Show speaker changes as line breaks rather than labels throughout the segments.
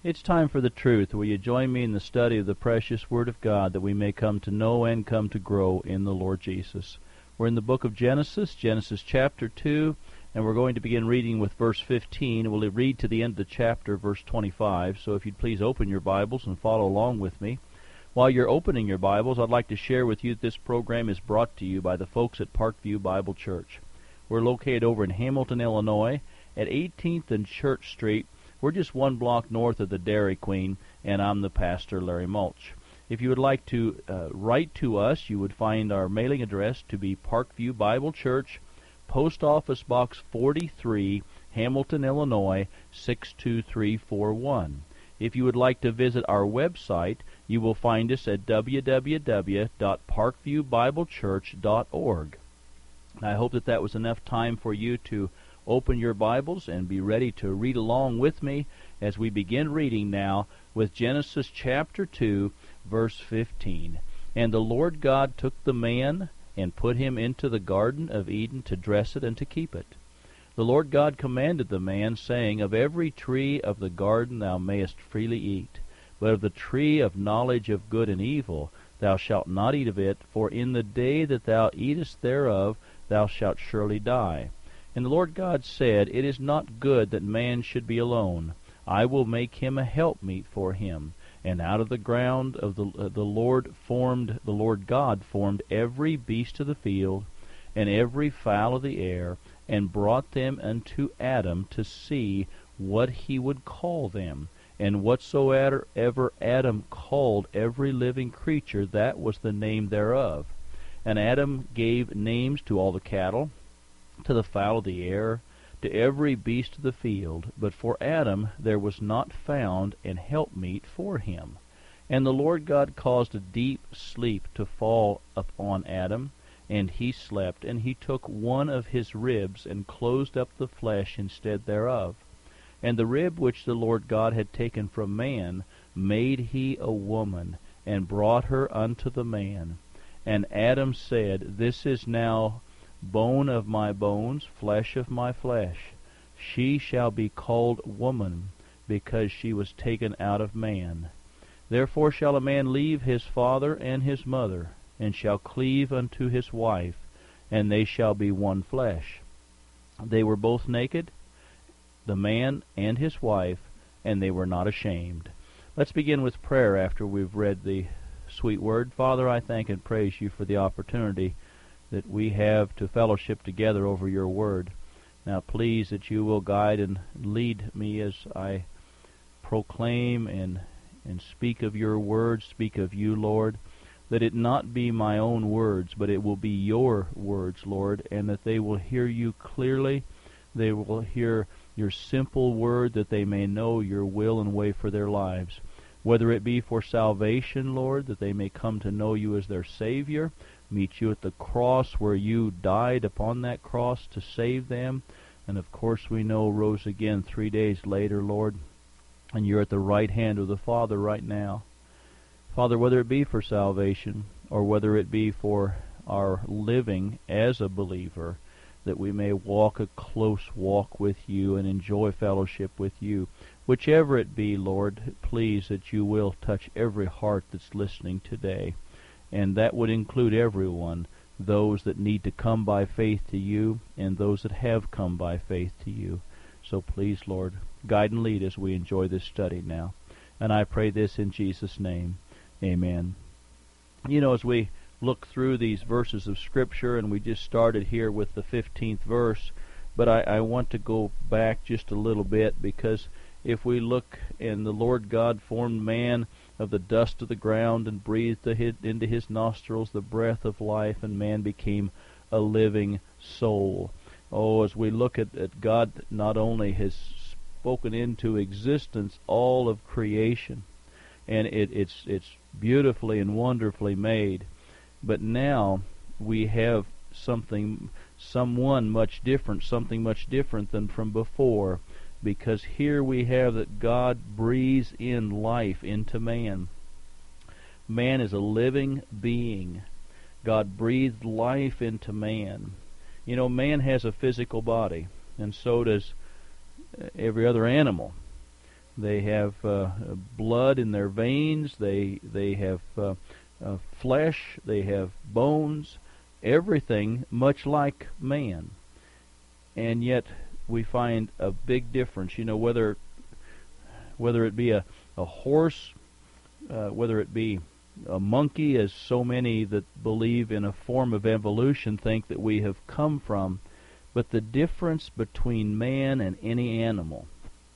It's time for the truth. Will you join me in the study of the precious Word of God, that we may come to know and come to grow in the Lord Jesus? We're in the book of Genesis, Genesis chapter 2, and we're going to begin reading with verse 15. We'll read to the end of the chapter, verse 25. So if you'd please open your Bibles and follow along with me. While you're opening your Bibles, I'd like to share with you that this program is brought to you by the folks at Parkview Bible Church. We're located over in Hamilton, Illinois, at 18th and Church Street. We're just one block north of the Dairy Queen, and I'm the pastor, Larry Mulch. If you would like to write to us, you would find our mailing address to be Parkview Bible Church, Post Office Box 43, Hamilton, Illinois, 62341. If you would like to visit our website, you will find us at www.parkviewbiblechurch.org. I hope that was enough time for you to open your Bibles and be ready to read along with me as we begin reading now with Genesis chapter 2, verse 15. And the Lord God took the man and put him into the garden of Eden to dress it and to keep it. The Lord God commanded the man, saying, Of every tree of the garden thou mayest freely eat, but of the tree of knowledge of good and evil thou shalt not eat of it, for in the day that thou eatest thereof thou shalt surely die. And the Lord God said, It is not good that man should be alone. I will make him a helpmeet for him. And out of the ground of the Lord God formed every beast of the field, and every fowl of the air, and brought them unto Adam to see what he would call them. And whatsoever Adam called every living creature, that was the name thereof. And Adam gave names to all the cattle, to the fowl of the air, to every beast of the field. But for Adam there was not found an helpmeet for him. And the Lord God caused a deep sleep to fall upon Adam, and he slept. And he took one of his ribs, and closed up the flesh instead thereof. And the rib which the Lord God had taken from man made he a woman, and brought her unto the man. And Adam said, This is now bone of my bones, flesh of my flesh. She shall be called woman, because she was taken out of man. Therefore shall a man leave his father and his mother, and shall cleave unto his wife, and they shall be one flesh. They were both naked, the man and his wife, and they were not ashamed. Let's begin with prayer after we've read the sweet word. Father, I thank and praise you for the opportunity that we have to fellowship together over your word. Now please that you will guide and lead me as I proclaim and speak of your word, speak of you, Lord, that it not be my own words, but it will be your words, Lord, and that they will hear you clearly. They will hear your simple word, that they may know your will and way for their lives. Whether it be for salvation, Lord, that they may come to know you as their Savior, meet you at the cross where you died upon that cross to save them, and of course we know rose again 3 days later, Lord, and you're at the right hand of the Father right now. Father, whether it be for salvation or whether it be for our living as a believer, that we may walk a close walk with you and enjoy fellowship with you. Whichever it be, Lord, please that you will touch every heart that's listening today. And that would include everyone, those that need to come by faith to you and those that have come by faith to you. So please, Lord, guide and lead as we enjoy this study now. And I pray this in Jesus' name. Amen. You know, as we look through these verses of Scripture, and we just started here with the 15th verse, but I want to go back just a little bit, because if we look, and the Lord God formed man of the dust of the ground and breathed into his nostrils the breath of life, and man became a living soul. Oh, as we look at God, not only has spoken into existence all of creation, and it's beautifully and wonderfully made, but now we have something much different than from before, because here we have that God breathes in life into man. Man is a living being. God breathed life into man. You know, man has a physical body, and so does every other animal. They have blood in their veins. They have flesh. They have bones. Everything much like man. And yet we find a big difference. You know, whether it be a horse, whether it be a monkey, as so many that believe in a form of evolution think that we have come from, but the difference between man and any animal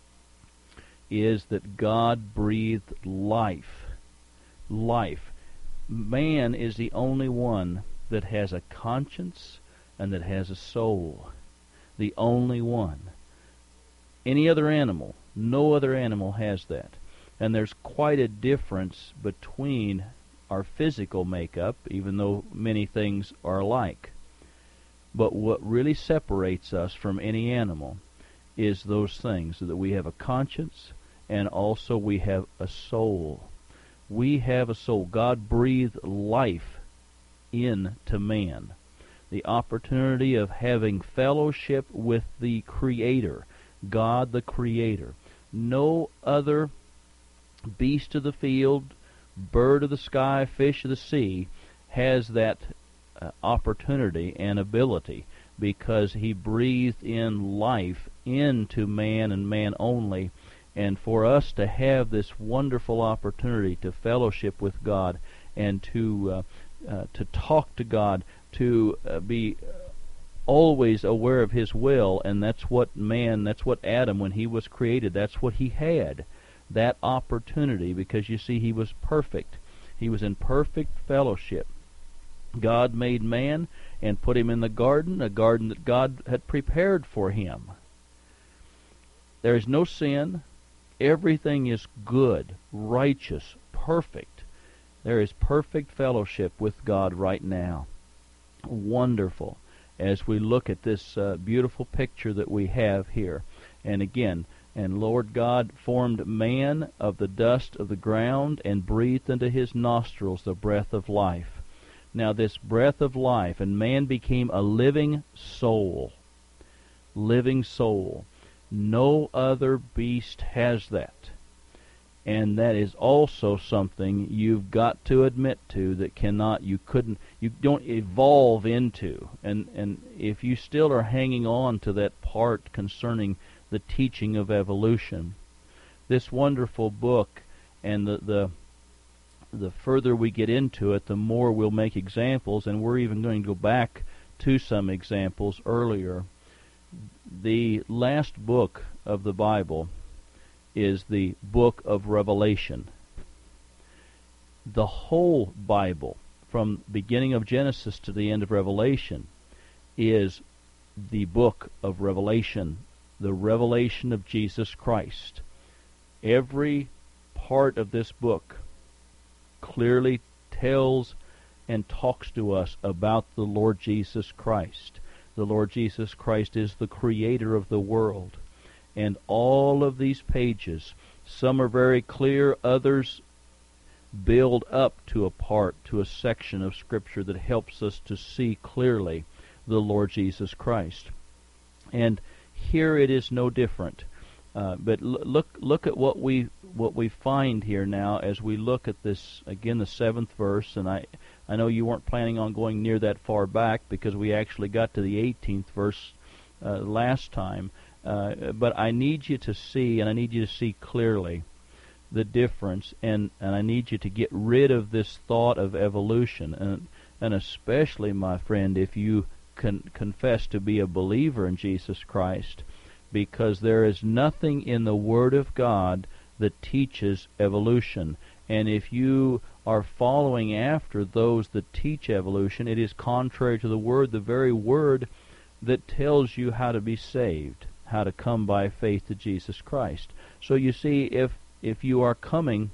is that God breathed life. Life. Man is the only one that has a conscience and that has a soul. The only one. Any other animal, no other animal has that. And there's quite a difference between our physical makeup, even though many things are alike. But what really separates us from any animal is those things, that we have a conscience and also we have a soul. We have a soul. God breathed life into man. The opportunity of having fellowship with the Creator, God the Creator. No other beast of the field, bird of the sky, fish of the sea has that opportunity and ability, because He breathed in life into man and man only. And for us to have this wonderful opportunity to fellowship with God and to talk to God, to be always aware of His will, and that's what Adam, when he was created, that's what he had, that opportunity, because you see, he was perfect. He was in perfect fellowship. God made man and put him in the garden, a garden that God had prepared for him. There is no sin. Everything is good, righteous, perfect. There is perfect fellowship with God right now. Wonderful. As we look at this beautiful picture that we have here. And again, and Lord God formed man of the dust of the ground and breathed into his nostrils the breath of life. Now this breath of life, and man became a living soul. Living soul. No other beast has that. And that is also something you've got to admit to, that you don't evolve into. And if you still are hanging on to that part concerning the teaching of evolution, this wonderful book, and the further we get into it, the more we'll make examples, and we're even going to go back to some examples earlier. The last book of the Bible is the book of Revelation. The whole Bible, from beginning of Genesis to the end of Revelation, is the book of Revelation, the revelation of Jesus Christ. Every part of this book clearly tells and talks to us about the Lord Jesus Christ. The Lord Jesus Christ is the Creator of the world. And all of these pages, some are very clear, others build up to a part, to a section of Scripture that helps us to see clearly the Lord Jesus Christ. And here it is no different. But look at what we find here now as we look at this, again, the 7th verse. And I know you weren't planning on going near that far back, because we actually got to the 18th verse last time. But I need you to see, and I need you to see clearly the difference, and I need you to get rid of this thought of evolution, and especially, my friend, if you confess to be a believer in Jesus Christ, because there is nothing in the Word of God that teaches evolution. And if you are following after those that teach evolution, it is contrary to the Word, the very Word that tells you how to be saved, how to come by faith to Jesus Christ. So you see, if you are coming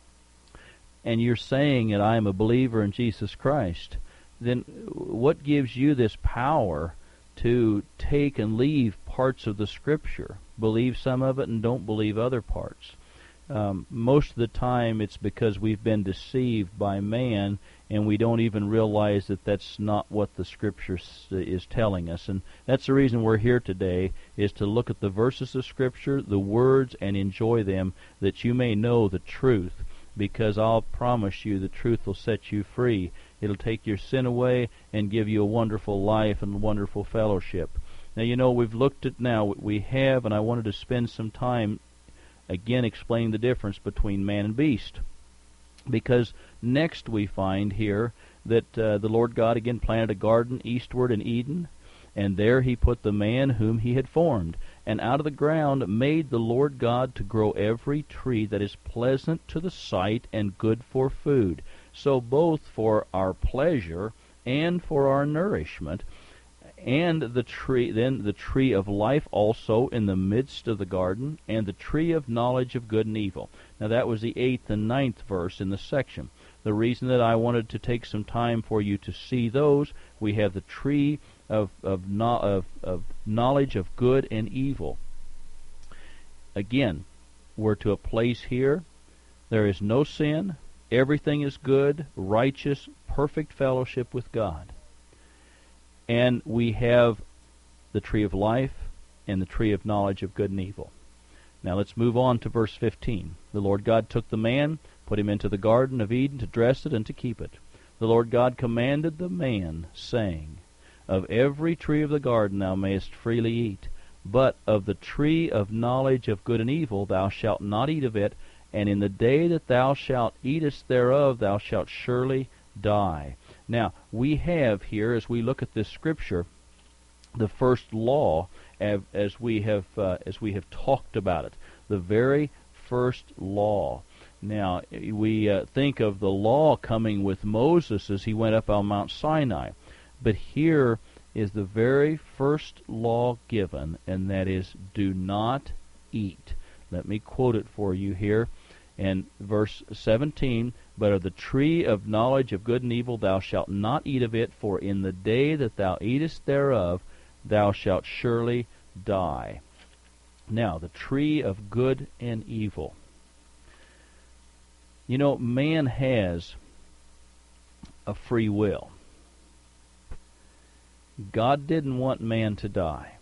and you're saying that I am a believer in Jesus Christ, then what gives you this power to take and leave parts of the Scripture? Believe some of it and don't believe other parts. most of the time it's because we've been deceived by man, and we don't even realize that that's not what the Scripture is telling us. And that's the reason we're here today, is to look at the verses of Scripture, the words, and enjoy them, that you may know the truth, because I'll promise you the truth will set you free. It'll take your sin away and give you a wonderful life and wonderful fellowship. Now, we've looked at we have, and I wanted to spend some time again explaining the difference between man and beast. Because next we find here that the Lord God again planted a garden eastward in Eden, and there he put the man whom he had formed. And out of the ground made the Lord God to grow every tree that is pleasant to the sight and good for food, so both for our pleasure and for our nourishment. And the tree of life also in the midst of the garden, and the tree of knowledge of good and evil. Now that was the 8th and 9th verse in the section. The reason that I wanted to take some time for you to see those, we have the tree of knowledge of good and evil. Again, we're to a place here. There is no sin. Everything is good, righteous, perfect fellowship with God. And we have the tree of life and the tree of knowledge of good and evil. Now let's move on to verse 15. The Lord God took the man, put him into the garden of Eden to dress it and to keep it. The Lord God commanded the man, saying, Of every tree of the garden thou mayest freely eat, but of the tree of knowledge of good and evil thou shalt not eat of it, and in the day that thou shalt eatest thereof thou shalt surely die. Now, we have here, as we look at this scripture, the first law, as we have talked about it, the very first law. Now, we think of the law coming with Moses as he went up on Mount Sinai, but here is the very first law given, and that is, do not eat. Let me quote it for you here. And verse 17, But of the tree of knowledge of good and evil thou shalt not eat of it, for in the day that thou eatest thereof thou shalt surely die. Now, the tree of good and evil. Man has a free will. God didn't want man to die,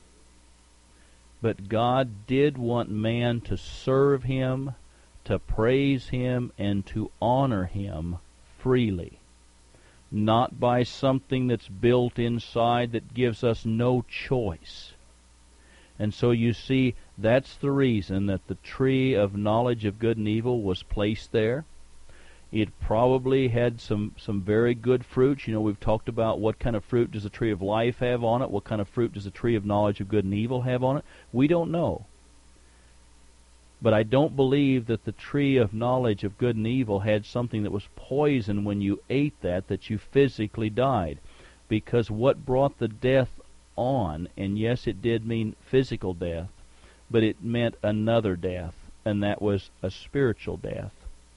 but God did want man to serve him, to praise him, and to honor him freely, not by something that's built inside that gives us no choice. And so you see, that's the reason that the tree of knowledge of good and evil was placed there. It probably had some very good fruits. We've talked about what kind of fruit does the tree of life have on it, what kind of fruit does the tree of knowledge of good and evil have on it. We don't know. But I don't believe that the tree of knowledge of good and evil had something that was poison when you ate that you physically died. Because what brought the death on, and yes, it did mean physical death, but it meant another death, and that was a spiritual death.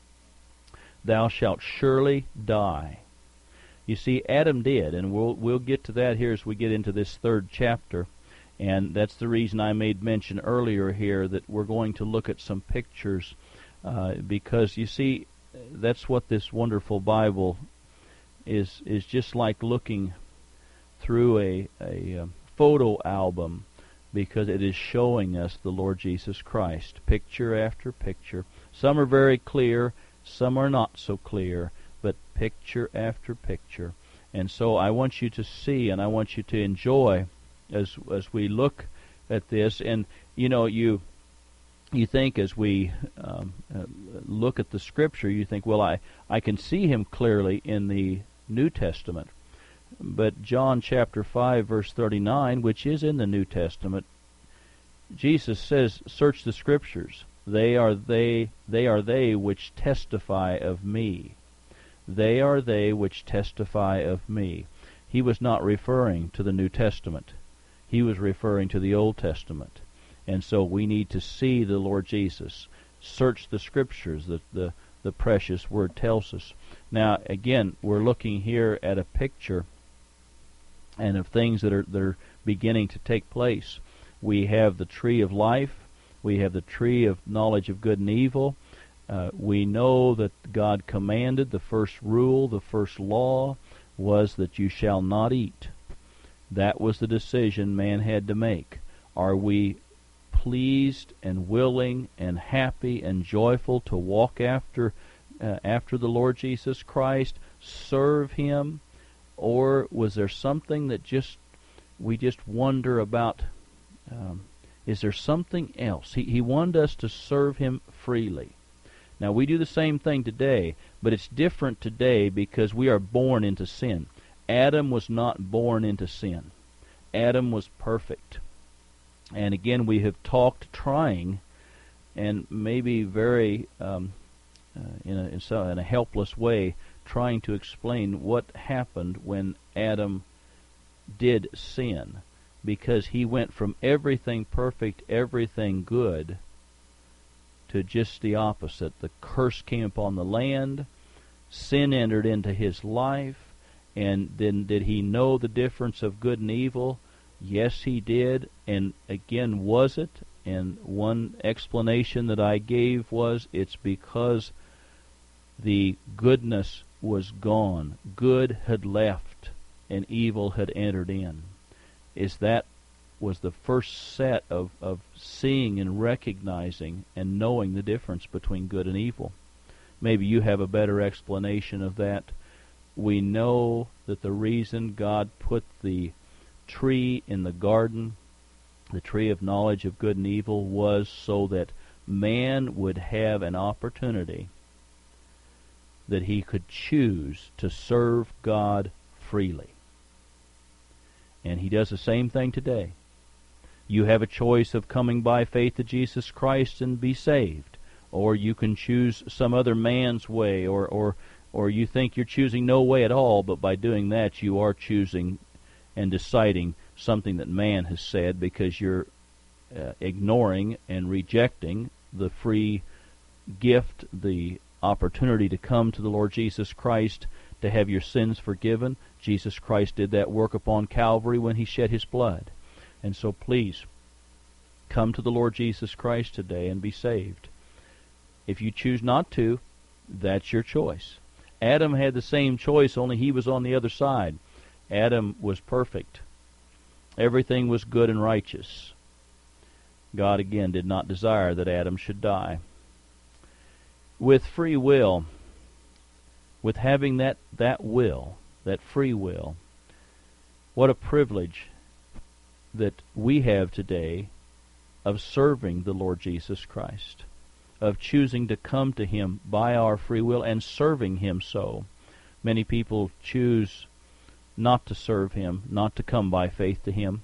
Thou shalt surely die. You see, Adam did, and we'll get to that here as we get into this 3rd chapter. And that's the reason I made mention earlier here that we're going to look at some pictures, because you see, that's what this wonderful Bible is just like looking through a photo album, because it is showing us the Lord Jesus Christ, picture after picture. Some are very clear, some are not so clear, but picture after picture. And so I want you to see, and I want you to enjoy as we look at this. And you think, as we look at the scripture, you think, well, I can see him clearly in the New Testament. But John chapter 5 verse 39, which is in the New Testament, Jesus says, Search the scriptures, they are they which testify of me. They are they which testify of me. He was not referring to the New Testament. He was referring to the Old Testament. And so we need to see the Lord Jesus. Search the scriptures, the precious word tells us. Now, again, we're looking here at a picture and of things that are beginning to take place. We have the tree of life. We have the tree of knowledge of good and evil. We know that God commanded, the first rule, the first law was that you shall not eat. That was the decision man had to make. Are we pleased and willing and happy and joyful to walk after the Lord Jesus Christ, serve Him, or was there something that we just wonder about? Is there something else? He wanted us to serve Him freely. Now, we do the same thing today, but it's different today because we are born into sin. Adam was not born into sin. Adam was perfect. And again, we have talked trying, and maybe very in a helpless way, trying to explain what happened when Adam did sin, because he went from everything perfect, everything good, to just the opposite. The curse came upon the land, sin entered into his life, and then did he know the difference of good and evil? Yes, he did. And again, was it? And one explanation that I gave was it's because the goodness was gone. Good had left and evil had entered in. That was the first set of seeing and recognizing and knowing the difference between good and evil. Maybe you have a better explanation of that. We know that the reason God put the tree in the garden, the tree of knowledge of good and evil, was so that man would have an opportunity that he could choose to serve God freely. And he does the same thing today. You have a choice of coming by faith to Jesus Christ and be saved, or you can choose some other man's way, or you think you're choosing no way at all, but by doing that you are choosing and deciding something that man has said, because you're ignoring and rejecting the free gift, the opportunity to come to the Lord Jesus Christ to have your sins forgiven. Jesus Christ did that work upon Calvary when He shed His blood. And so please, come to the Lord Jesus Christ today and be saved. If you choose not to, that's your choice. Adam had the same choice, only he was on the other side. Adam was perfect. Everything was good and righteous. God again did not desire that Adam should die. With free will, with having that will, that free will, what a privilege that we have today of serving the Lord Jesus Christ, of choosing to come to Him by our free will and serving Him so. Many people choose not to serve Him, not to come by faith to Him.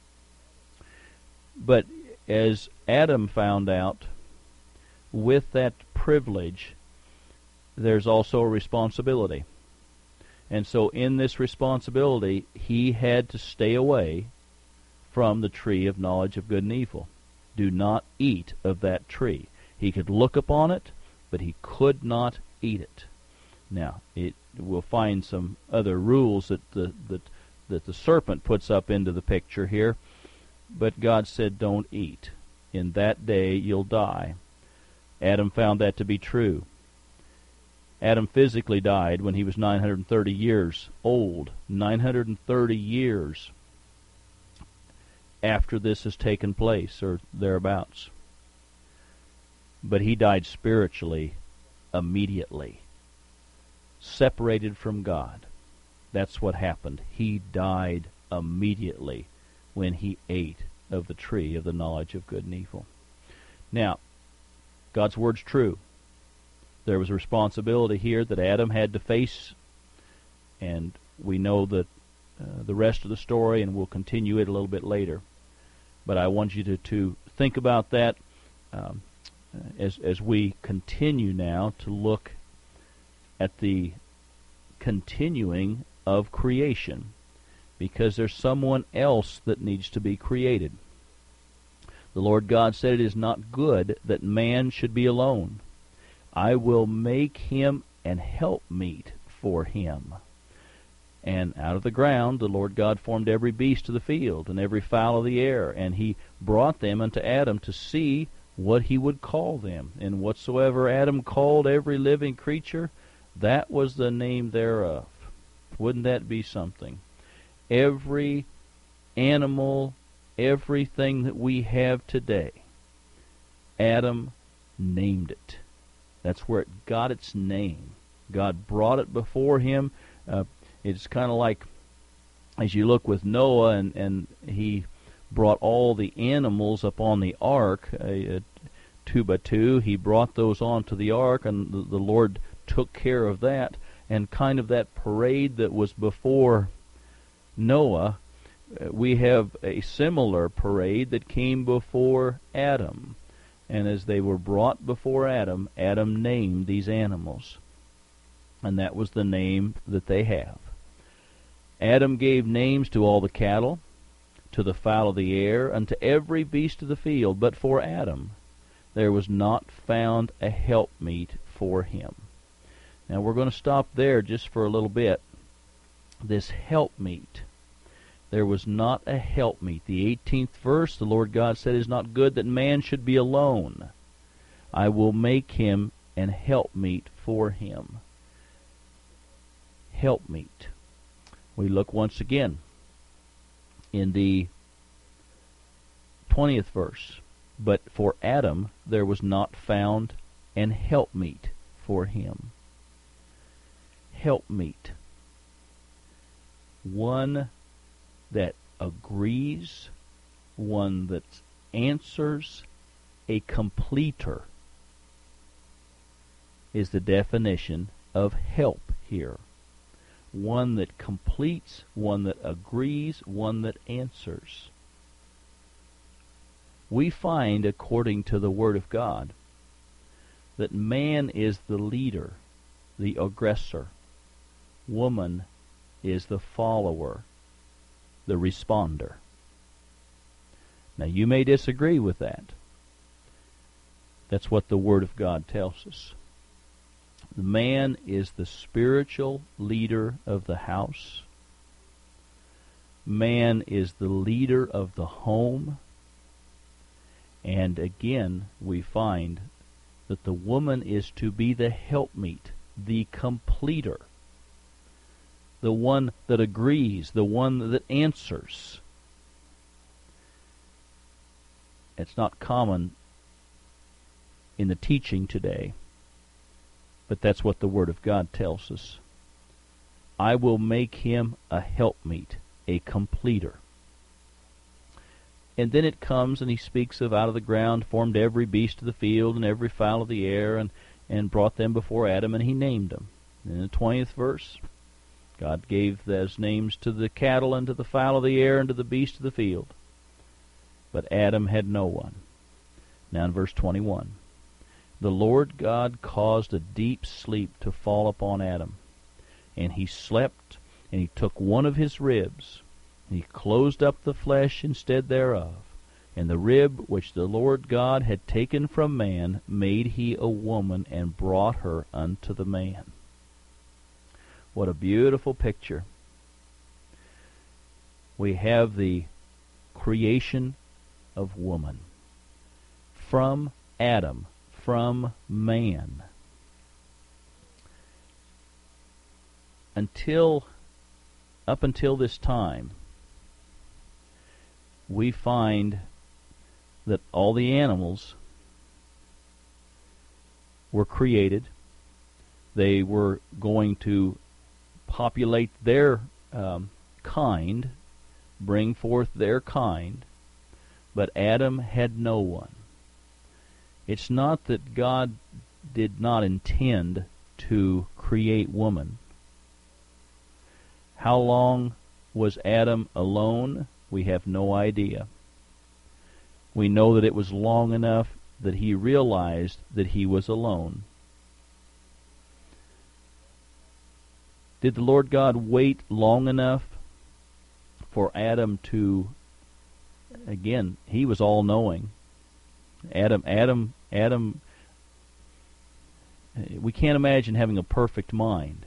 But as Adam found out, with that privilege, there's also a responsibility. And so in this responsibility, he had to stay away from the tree of knowledge of good and evil. Do not eat of that tree. He could look upon it, but he could not eat it. Now, we'll find some other rules that the serpent puts up into the picture here, but God said, don't eat. In that day you'll die. Adam found that to be true. Adam physically died when he was 930 years old. 930 years after this has taken place, or thereabouts. But he died spiritually immediately, separated from God. That's what happened. He died immediately when he ate of the tree of the knowledge of good and evil. Now, God's word's true. There was a responsibility here that Adam had to face, and we know that the rest of the story, and we'll continue it a little bit later. But I want you to think about that as we continue now to look at the continuing of creation, because there's someone else that needs to be created. The Lord God said, it is not good that man should be alone. I will make him an helpmeet for him. And out of the ground the Lord God formed every beast of the field and every fowl of the air, and He brought them unto Adam to see what he would call them. And whatsoever Adam called every living creature, that was the name thereof. Wouldn't that be something? Every animal, everything that we have today, Adam named it. That's where it got its name. God brought it before him. It's kind of like as you look with Noah, and he brought all the animals up on the ark, 2 by 2. He brought those onto the ark, and the Lord took care of that. And kind of that parade that was before Noah, we have a similar parade that came before Adam. And as they were brought before Adam, Adam named these animals. And that was the name that they have. Adam gave names to all the cattle, to the fowl of the air, and to every beast of the field. But for Adam there was not found a helpmeet for him. Now we're going to stop there just for a little bit. This helpmeet. There was not a helpmeet. The 18th verse, the Lord God said, "It is not good that man should be alone. I will make him an helpmeet for him." Helpmeet. We look once again in the 20th verse. "But for Adam there was not found an helpmeet for him." Helpmeet. One that agrees, one that answers, a completer is the definition of help here. One that completes, one that agrees, one that answers. We find, according to the Word of God, that man is the leader, the aggressor. Woman is the follower, the responder. Now you may disagree with that. That's what the Word of God tells us. The man is the spiritual leader of the house. Man is the leader of the home. And again, we find that the woman is to be the helpmeet, the completer, the one that agrees, the one that answers. It's not common in the teaching today, but that's what the Word of God tells us. I will make him a helpmeet, a completer. And then it comes and he speaks of out of the ground formed every beast of the field and every fowl of the air, and brought them before Adam, and he named them. In the 20th verse, God gave those names to the cattle and to the fowl of the air and to the beast of the field. But Adam had no one. Now in verse 21, "The Lord God caused a deep sleep to fall upon Adam, and he slept, and he took one of his ribs, and he closed up the flesh instead thereof. And the rib which the Lord God had taken from man made he a woman, and brought her unto the man." What a beautiful picture. We have the creation of woman. From Adam, from man. Up until this time, we find that all the animals were created. They were going to populate their kind, bring forth their kind, but Adam had no one. It's not that God did not intend to create woman. How long was Adam alone? We have no idea. We know that it was long enough that he realized that he was alone. Did the Lord God wait long enough for Adam to, again, he was all-knowing. Adam, we can't imagine having a perfect mind.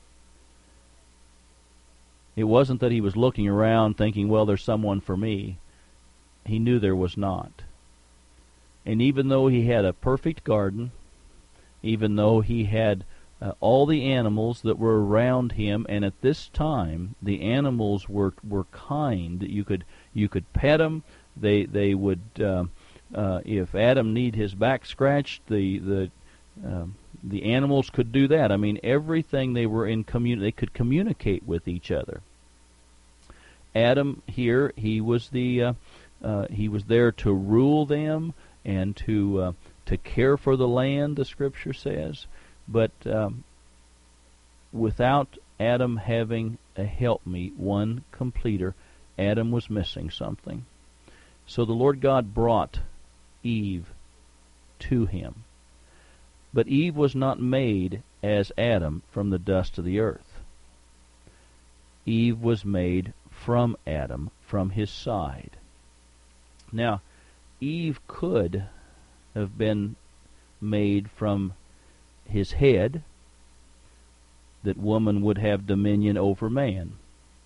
It wasn't that he was looking around thinking, well, there's someone for me. He knew there was not. And even though he had a perfect garden, even though he had all the animals that were around him, and at this time the animals were kind. You could pet them. They would if Adam need his back scratched, the animals could do that. I mean, everything they were in they could communicate with each other. Adam here, he was there to rule them and to care for the land, the Scripture says. But without Adam having a helpmeet, one completer, Adam was missing something. So the Lord God brought Eve to him. But Eve was not made as Adam from the dust of the earth. Eve was made from Adam, from his side. Now, Eve could have been made from his head, that woman would have dominion over man.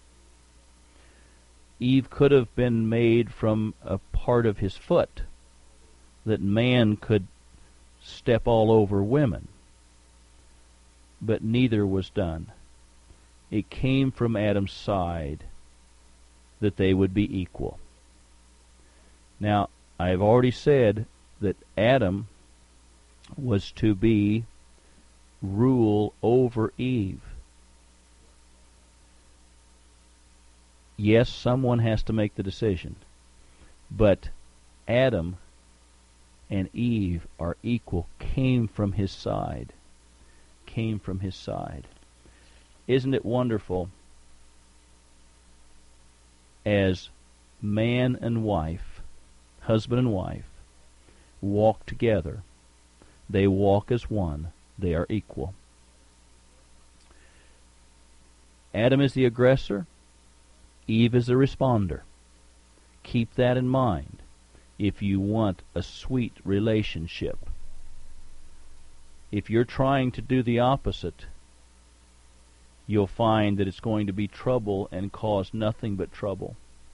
Eve could have been made from a part of his foot, that man could step all over women. But neither was done. It came from Adam's side that they would be equal. Now, I have already said that Adam was to be rule over Eve. Yes, someone has to make the decision, but Adam and Eve are equal, came from his side. Came from his side. Isn't it wonderful? As man and wife, husband and wife, walk together, they walk as one. They are equal. Adam is the aggressor. Eve is the responder. Keep that in mind if you want a sweet relationship. If you're trying to do the opposite, you'll find that it's going to be trouble and cause nothing but trouble.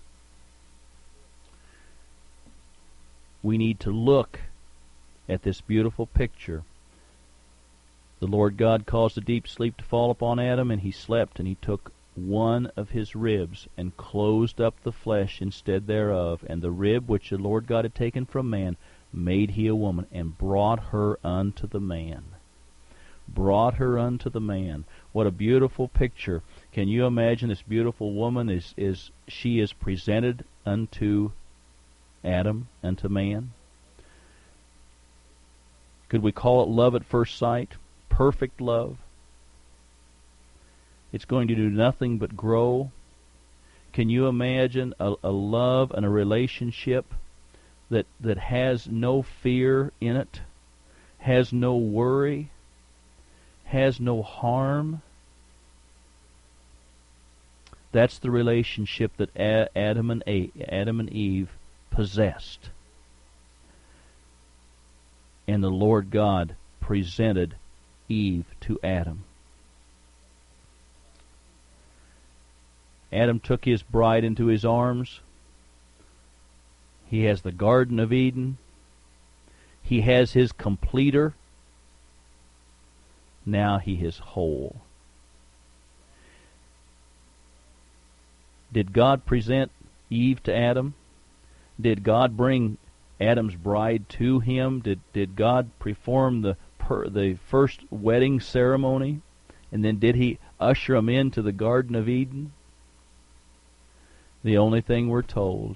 We need to look at this beautiful picture. The Lord God caused a deep sleep to fall upon Adam, and he slept, and he took one of his ribs and closed up the flesh instead thereof, and the rib which the Lord God had taken from man made he a woman, and brought her unto the man. Brought her unto the man. What a beautiful picture. Can you imagine this beautiful woman she is presented unto Adam, unto man? Could we call it love at first sight? Perfect love? It's going to do nothing but grow. Can you imagine a love and a relationship that has no fear in it, has no worry, has no harm? That's the relationship that Adam and Eve possessed. And the Lord God presented Eve to Adam. Adam took his bride into his arms. He has the Garden of Eden. He has his completer. Now he is whole. Did God present Eve to Adam? Did God bring Adam's bride to him? Did God perform the first wedding ceremony? And then did he usher him into the Garden of Eden? The only thing we're told,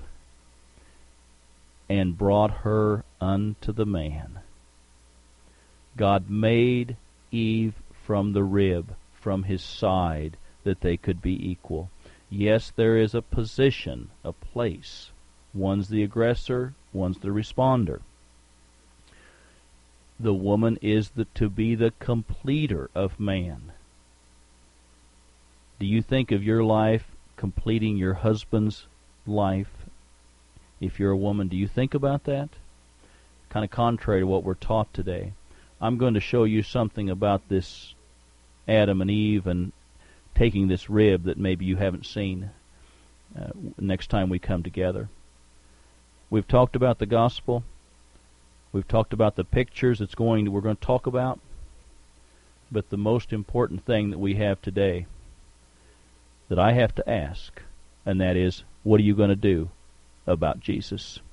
and brought her unto the man. God made Eve from the rib, from his side, that they could be equal. Yes, there is a position, a place. One's the aggressor, one's the responder. The woman is to be the completer of man. Do you think of your life completing your husband's life? If you're a woman, do you think about that? Kind of contrary to what we're taught today. I'm going to show you something about this Adam and Eve and taking this rib that maybe you haven't seen next time we come together. We've talked about the gospel. We've talked about the pictures we're going to talk about, but the most important thing that we have today that I have to ask, and that is, what are you going to do about Jesus?